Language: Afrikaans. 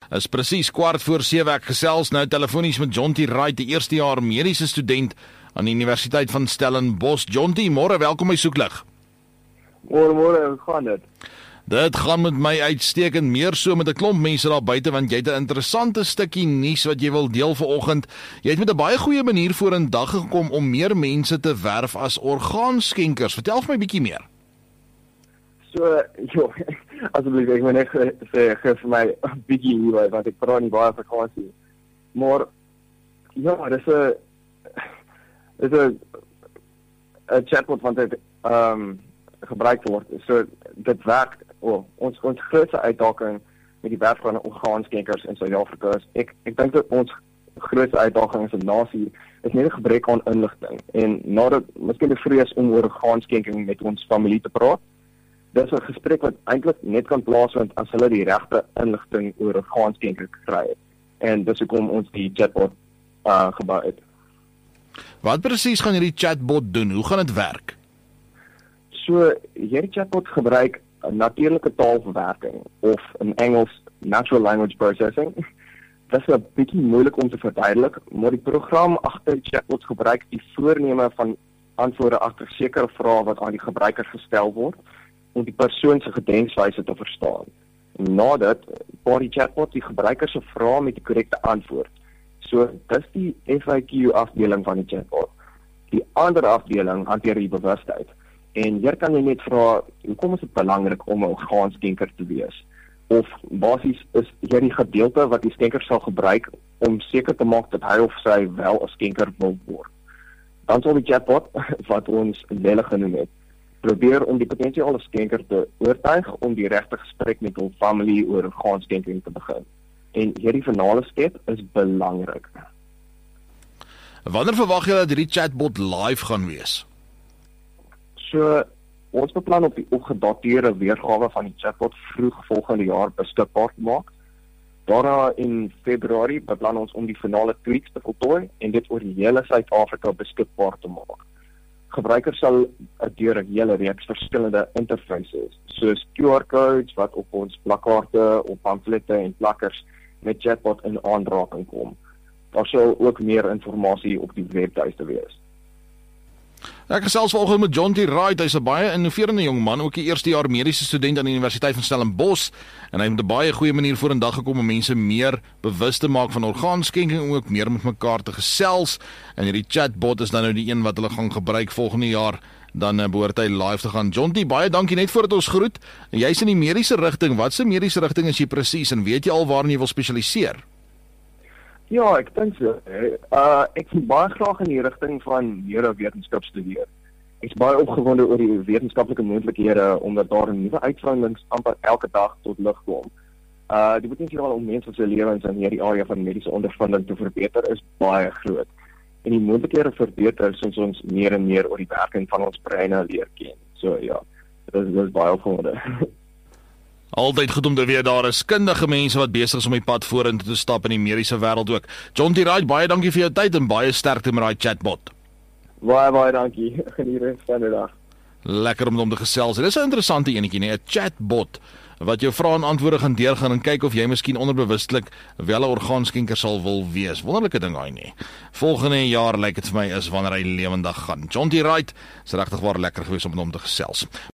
Is presies 6:15 ek gesels nou telefonies met Jonty Wright, die eerstejaar mediese student aan die Universiteit van Stellenbosch. Jonty, môre, welkom by Soeklig. Môre, hoe gaan dit? Dit gaan met my uitstekend, meer so met 'n klomp mense daar buite, want jy het 'n interessante stukkie nuus wat jy wil deel vanoggend. Jy het met 'n baie goeie manier vorendag gekom om meer mense te werf as orgaanskenkers. Vertel vir my bietjie meer. So, asseblief, ek moet net sê, gee vir my 'n bietjie hier, want ek praat nie baie Afrikaans nie. Maar, ja, dis 'n chatbot wat dit gebruik word. So, dit werk, ons grootste uitdaging met die werf van orgaanskenkers in Suid-Afrika is, ek dink dat ons grootste uitdaging as 'n nasie is net 'n gebrek aan inligting. En nadat, miskien die vrees om oor orgaanskenking met ons familie te praat, dis 'n gesprek wat eintlik net kan plaasvind as hulle die regte inligting oor orgaanskenking kry het. En dis hoekom ons die chatbot gebou het. Wat presies gaan hierdie chatbot doen? Hoe gaan dit werk? So, hierdie chatbot gebruik natuurlike taalverwerking, of in Engels natural language processing. Dit is 'n bietjie moeilik om te verduidelik, maar die program agter die chatbot gebruik die voorneme van antwoorde agter sekere vrae wat aan die gebruiker gestel word, om die persoon se gedenkwyse te verstaan. Na dit, paar die chatbot die gebruiker se vrae met die korrekte antwoord. So, dis die FAQ afdeling van die chatbot. Die ander afdeling hanteer die bewustheid. En hier kan jy net vra, hoekom is dit belangrik om 'n orgaanskenker te wees? Of basies is hier die gedeelte wat die skenker sal gebruik om seker te maak dat hy of sy wel 'n skenker wil word. Dan sal die chatbot, wat ons Lelle genoem het, probeer om die potensiële skenker te oortuig om die regte gesprek met hul familie oor orgaanskenking te begin. En hierdie finale stap is belangrik. Wanneer verwag jy dat hierdie chatbot live gaan wees? So, ons beplan op die opgedateerde weergawe van die chatbot vroeg volgende jaar beskikbaar te maak. Daarna in Februarie beplan ons om die finale tweaks te voltooi en dit oor die hele Suid-Afrika beskikbaar te maak. Gebruikers sal deur 'n hele reeks verskillende interfaces, soos QR-codes wat op ons plakkaarte, op pamflette en plakkers met chatbot in aanraking kom. Daar sal ook meer inligting op die webtuiste wees. Ek gesels vanoggend met Jonty Wright, hy's 'n baie innoverende jong man, ook 'n eerstejaar mediese student aan die Universiteit van Stellenbosch, en hy het met 'n baie goeie manier vorendag gekom om mense meer bewus te maak van orgaanskenking en ook meer met mekaar te gesels. En hierdie chatbot is dan nou die een wat hulle gaan gebruik volgende jaar, dan behoort hy live te gaan. Jonty, baie dankie net voordat ons groet. Jy's in die mediese rigting. Wat se mediese rigting is jy presies en weet jy al waarin jy wil spesialiseer? Ja, ek dink so. Ek wil baie graag in die rigting van neurowetenskap studeer. Ek is baie opgewonde oor die wetenskaplike moontlikhede omdat daar nuwe uitvindings amper elke dag tot lig kom. Die potensiaal om mense se lewens in hierdie area van mediese ondervinding te verbeter is baie groot. En die moontlikhede verbeter soos ons meer en meer oor die werking van ons breine leer ken. So ja, dit is baie opgewonde. Altyd goed om te weet daar is kundige mense wat besig is om die pad vorentoe te stap in die mediese wêreld ook. Jonty Wright, baie dankie vir jou tyd en baie sterkte met daai chatbot. Baie dankie. Geniet die res van die dag. Lekker om hom te gesels. Dit is 'n interessante enetjie, nee, 'n chatbot wat jou vrae en antwoorde gaan deurgaan en kyk of jy miskien onderbewustelik wel 'n orgaanskenker sal wil wees. Wonderlike ding daai nie. Volgende jaar lyk dit vir my is wanneer hy lewendig gaan. Jonty Wright, is regtig waar lekker gewees om met hom te gesels.